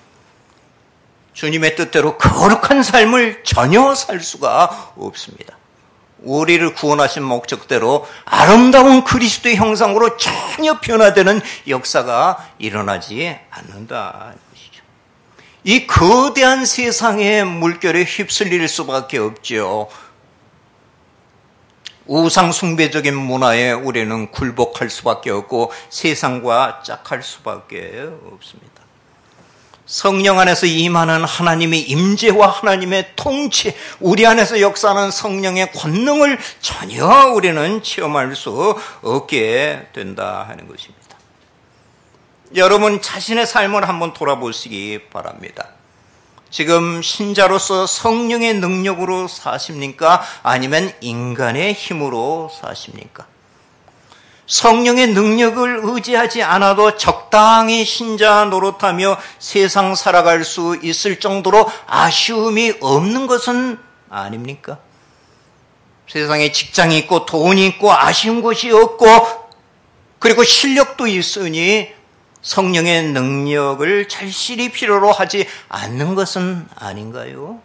주님의 뜻대로 거룩한 삶을 전혀 살 수가 없습니다. 우리를 구원하신 목적대로 아름다운 그리스도의 형상으로 전혀 변화되는 역사가 일어나지 않는다. 이 거대한 세상의 물결에 휩쓸릴 수밖에 없죠. 우상 숭배적인 문화에 우리는 굴복할 수밖에 없고 세상과 짝할 수밖에 없습니다. 성령 안에서 임하는 하나님의 임재와 하나님의 통치, 우리 안에서 역사하는 성령의 권능을 전혀 우리는 체험할 수 없게 된다 하는 것입니다. 여러분 자신의 삶을 한번 돌아보시기 바랍니다. 지금 신자로서 성령의 능력으로 사십니까? 아니면 인간의 힘으로 사십니까? 성령의 능력을 의지하지 않아도 적당히 신자 노릇하며 세상 살아갈 수 있을 정도로 아쉬움이 없는 것은 아닙니까? 세상에 직장이 있고 돈이 있고 아쉬운 것이 없고 그리고 실력도 있으니 성령의 능력을 절실히 필요로 하지 않는 것은 아닌가요?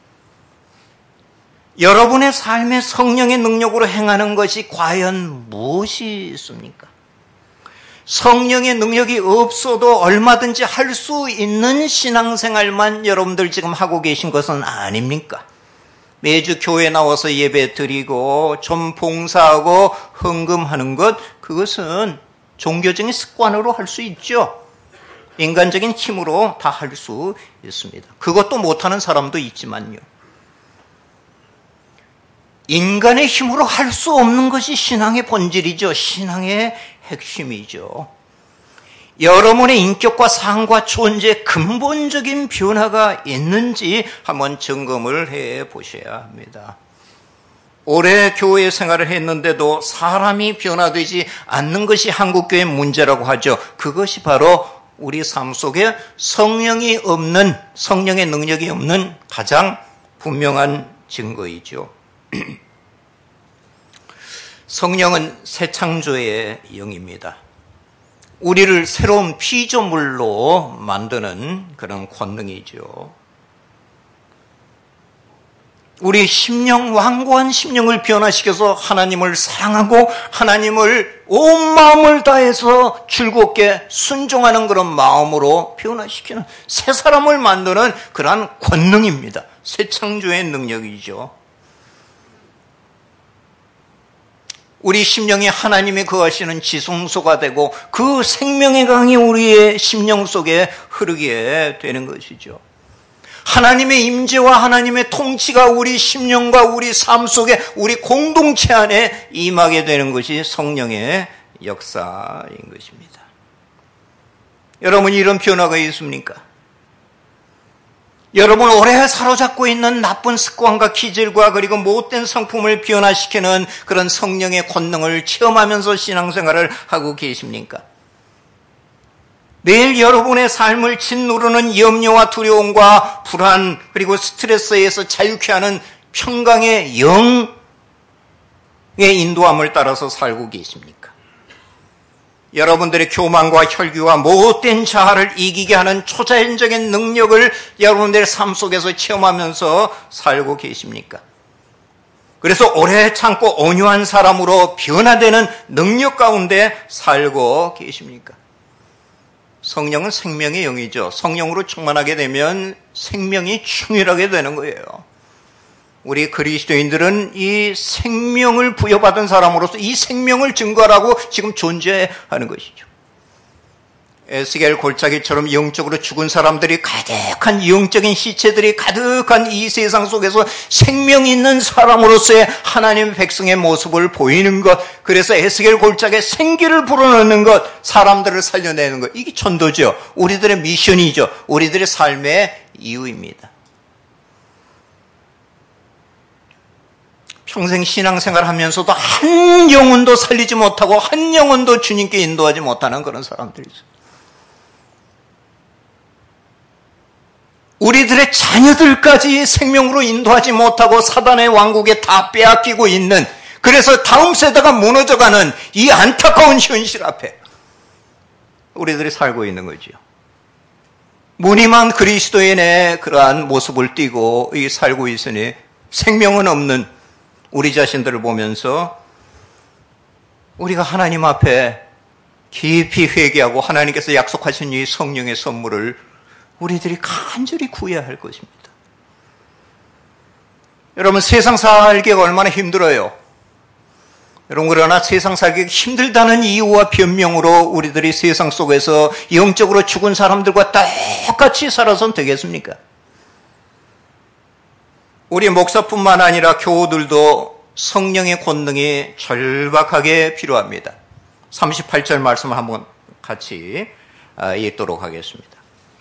여러분의 삶에 성령의 능력으로 행하는 것이 과연 무엇이 있습니까? 성령의 능력이 없어도 얼마든지 할 수 있는 신앙생활만 여러분들 지금 하고 계신 것은 아닙니까? 매주 교회 나와서 예배 드리고 좀 봉사하고 헌금하는 것, 그것은 종교적인 습관으로 할 수 있죠. 인간적인 힘으로 다 할 수 있습니다. 그것도 못하는 사람도 있지만요. 인간의 힘으로 할 수 없는 것이 신앙의 본질이죠. 신앙의 핵심이죠. 여러분의 인격과 삶과 존재에 근본적인 변화가 있는지 한번 점검을 해 보셔야 합니다. 오래 교회 생활을 했는데도 사람이 변화되지 않는 것이 한국교회의 문제라고 하죠. 그것이 바로 우리 삶 속에 성령이 없는, 성령의 능력이 없는 가장 분명한 증거이죠. 성령은 새 창조의 영입니다. 우리를 새로운 피조물로 만드는 그런 권능이죠. 우리 심령, 완고한 심령을 변화시켜서 하나님을 사랑하고 하나님을 온 마음을 다해서 즐겁게 순종하는 그런 마음으로 변화시키는 새 사람을 만드는 그러한 권능입니다. 새 창조의 능력이죠. 우리 심령이 하나님이 거하시는 지성소가 되고 그 생명의 강이 우리의 심령 속에 흐르게 되는 것이죠. 하나님의 임재와 하나님의 통치가 우리 심령과 우리 삶 속에 우리 공동체 안에 임하게 되는 것이 성령의 역사인 것입니다. 여러분, 이런 변화가 있습니까? 여러분, 오래 사로잡고 있는 나쁜 습관과 기질과 그리고 못된 성품을 변화시키는 그런 성령의 권능을 체험하면서 신앙생활을 하고 계십니까? 매일 여러분의 삶을 짓누르는 염려와 두려움과 불안 그리고 스트레스에서 자유케 하는 평강의 영의 인도함을 따라서 살고 계십니까? 여러분들의 교만과 혈기와 못된 자아를 이기게 하는 초자연적인 능력을 여러분들의 삶 속에서 체험하면서 살고 계십니까? 그래서 오래 참고 온유한 사람으로 변화되는 능력 가운데 살고 계십니까? 성령은 생명의 영이죠. 성령으로 충만하게 되면 생명이 충일하게 되는 거예요. 우리 그리스도인들은 이 생명을 부여받은 사람으로서 이 생명을 증거하라고 지금 존재하는 것이죠. 에스겔 골짜기처럼 영적으로 죽은 사람들이 가득한 영적인 시체들이 가득한 이 세상 속에서 생명 있는 사람으로서의 하나님의 백성의 모습을 보이는 것, 그래서 에스겔 골짜기에 생기를 불어넣는 것, 사람들을 살려내는 것, 이게 전도죠. 우리들의 미션이죠. 우리들의 삶의 이유입니다. 평생 신앙생활 하면서도 한 영혼도 살리지 못하고 한 영혼도 주님께 인도하지 못하는 그런 사람들이 있어요. 우리들의 자녀들까지 생명으로 인도하지 못하고 사단의 왕국에 다 빼앗기고 있는, 그래서 다음 세대가 무너져가는 이 안타까운 현실 앞에 우리들이 살고 있는 거지요. 무늬만 그리스도인의 그러한 모습을 띠고 살고 있으니 생명은 없는 우리 자신들을 보면서 우리가 하나님 앞에 깊이 회개하고 하나님께서 약속하신 이 성령의 선물을 우리들이 간절히 구해야 할 것입니다. 여러분, 세상 살기가 얼마나 힘들어요. 여러분, 그러나 세상 살기가 힘들다는 이유와 변명으로 우리들이 세상 속에서 영적으로 죽은 사람들과 똑같이 살아서는 되겠습니까? 우리 목사뿐만 아니라 교우들도 성령의 권능이 절박하게 필요합니다. 38절 말씀을 한번 같이 읽도록 하겠습니다.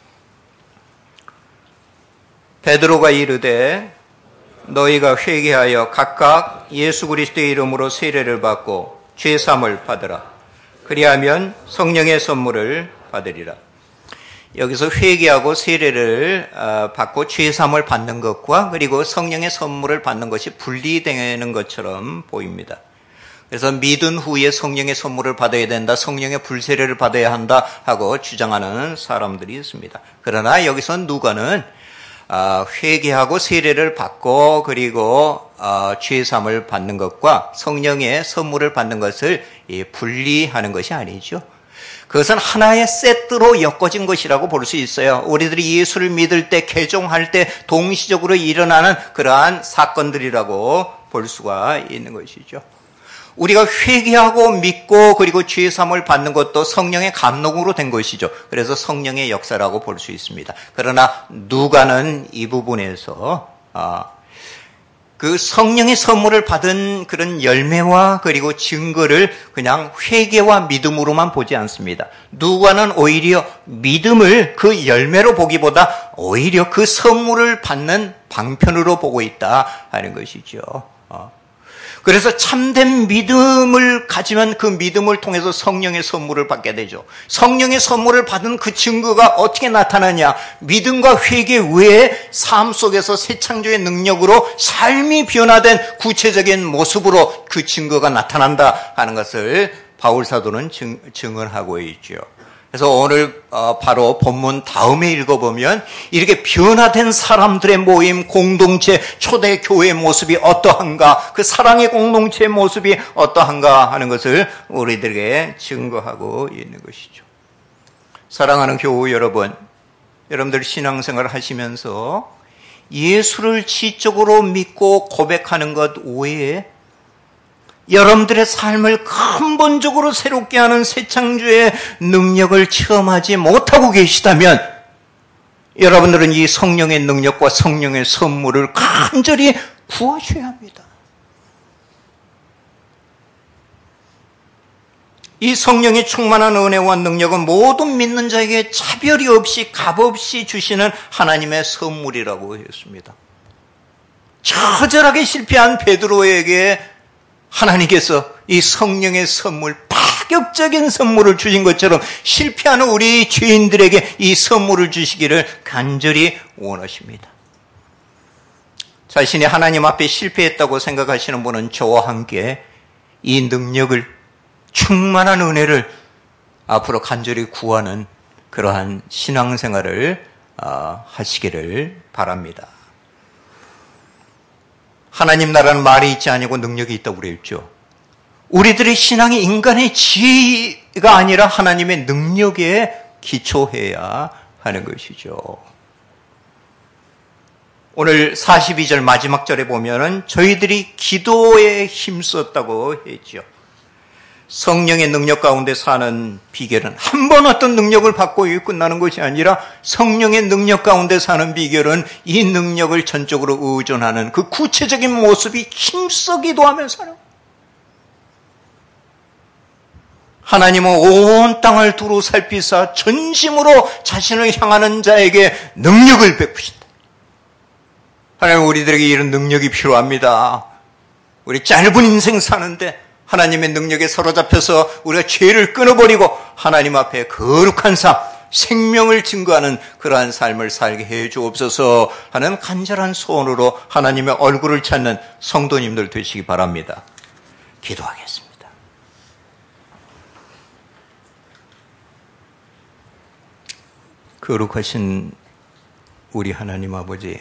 베드로가 이르되 너희가 회개하여 각각 예수 그리스도의 이름으로 세례를 받고 죄사함을 받으라. 그리하면 성령의 선물을 받으리라. 여기서 회개하고 세례를 받고 죄사함을 받는 것과 그리고 성령의 선물을 받는 것이 분리되는 것처럼 보입니다. 그래서 믿은 후에 성령의 선물을 받아야 된다, 성령의 불세례를 받아야 한다 하고 주장하는 사람들이 있습니다. 그러나 여기서 누가는 회개하고 세례를 받고 그리고 죄사함을 받는 것과 성령의 선물을 받는 것을 분리하는 것이 아니죠. 그것은 하나의 세트로 엮어진 것이라고 볼 수 있어요. 우리들이 예수를 믿을 때, 개종할 때 동시적으로 일어나는 그러한 사건들이라고 볼 수가 있는 것이죠. 우리가 회개하고 믿고 그리고 죄사함을 받는 것도 성령의 감동으로 된 것이죠. 그래서 성령의 역사라고 볼 수 있습니다. 그러나 누가는 이 부분에서 그 성령의 선물을 받은 그런 열매와 그리고 증거를 그냥 회개와 믿음으로만 보지 않습니다. 누가는 오히려 믿음을 그 열매로 보기보다 오히려 그 선물을 받는 방편으로 보고 있다 하는 것이죠. 그래서 참된 믿음을 가지면 그 믿음을 통해서 성령의 선물을 받게 되죠. 성령의 선물을 받은 그 증거가 어떻게 나타나냐? 믿음과 회개 외에 삶 속에서 새 창조의 능력으로 삶이 변화된 구체적인 모습으로 그 증거가 나타난다 하는 것을 바울 사도는 증언하고 있죠. 그래서 오늘 바로 본문 다음에 읽어보면 이렇게 변화된 사람들의 모임, 공동체, 초대 교회의 모습이 어떠한가, 그 사랑의 공동체의 모습이 어떠한가 하는 것을 우리들에게 증거하고 있는 것이죠. 사랑하는 교우 여러분, 여러분들 신앙생활을 하시면서 예수를 지적으로 믿고 고백하는 것 외에 여러분들의 삶을 근본적으로 새롭게 하는 새 창조의 능력을 체험하지 못하고 계시다면 여러분들은 이 성령의 능력과 성령의 선물을 간절히 구하셔야 합니다. 이 성령의 충만한 은혜와 능력은 모든 믿는 자에게 차별이 없이 값없이 주시는 하나님의 선물이라고 했습니다. 처절하게 실패한 베드로에게 하나님께서 이 성령의 선물, 파격적인 선물을 주신 것처럼 실패하는 우리 죄인들에게 이 선물을 주시기를 간절히 원하십니다. 자신이 하나님 앞에 실패했다고 생각하시는 분은 저와 함께 이 능력을, 충만한 은혜를 앞으로 간절히 구하는 그러한 신앙생활을 하시기를 바랍니다. 하나님 나라는 말이 있지 아니고 능력이 있다고 그랬죠. 우리들의 신앙이 인간의 지혜가 아니라 하나님의 능력에 기초해야 하는 것이죠. 오늘 42절 마지막 절에 보면은 저희들이 기도에 힘썼다고 했죠. 성령의 능력 가운데 사는 비결은 한 번 어떤 능력을 받고 끝나는 것이 아니라 성령의 능력 가운데 사는 비결은 이 능력을 전적으로 의존하는 그 구체적인 모습이 힘써 기도하며 사는 거예요. 하나님은 온 땅을 두루 살피사 전심으로 자신을 향하는 자에게 능력을 베푸신다. 하나님, 우리들에게 이런 능력이 필요합니다. 우리 짧은 인생 사는데 하나님의 능력에 사로잡혀서 우리가 죄를 끊어버리고 하나님 앞에 거룩한 삶, 생명을 증거하는 그러한 삶을 살게 해 주옵소서 하는 간절한 소원으로 하나님의 얼굴을 찾는 성도님들 되시기 바랍니다. 기도하겠습니다. 거룩하신 우리 하나님 아버지,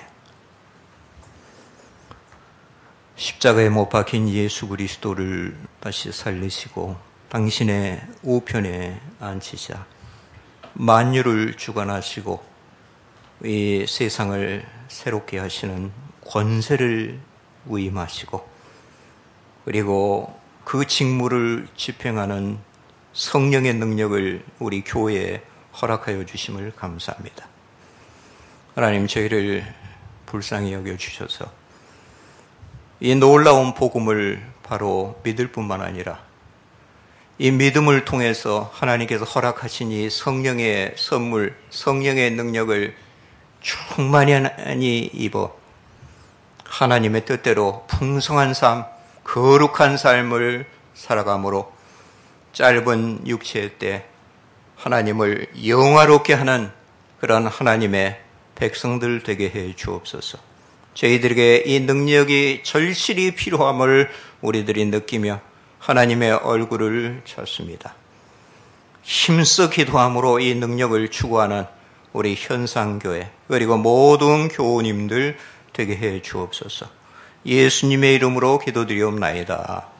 십자가에 못 박힌 예수 그리스도를 다시 살리시고 당신의 우편에 앉히사 만유를 주관하시고 이 세상을 새롭게 하시는 권세를 위임하시고 그리고 그 직무를 집행하는 성령의 능력을 우리 교회에 허락하여 주심을 감사합니다. 하나님, 저희를 불쌍히 여겨주셔서 이 놀라운 복음을 바로 믿을 뿐만 아니라 이 믿음을 통해서 하나님께서 허락하신 이 성령의 선물, 성령의 능력을 충만히 입어 하나님의 뜻대로 풍성한 삶, 거룩한 삶을 살아감으로 짧은 육체의 때 하나님을 영화롭게 하는 그런 하나님의 백성들 되게 해 주옵소서. 저희들에게 이 능력이 절실히 필요함을 우리들이 느끼며 하나님의 얼굴을 찾습니다. 힘써 기도함으로 이 능력을 추구하는 우리 현상교회 그리고 모든 교우님들 되게 해 주옵소서. 예수님의 이름으로 기도드리옵나이다.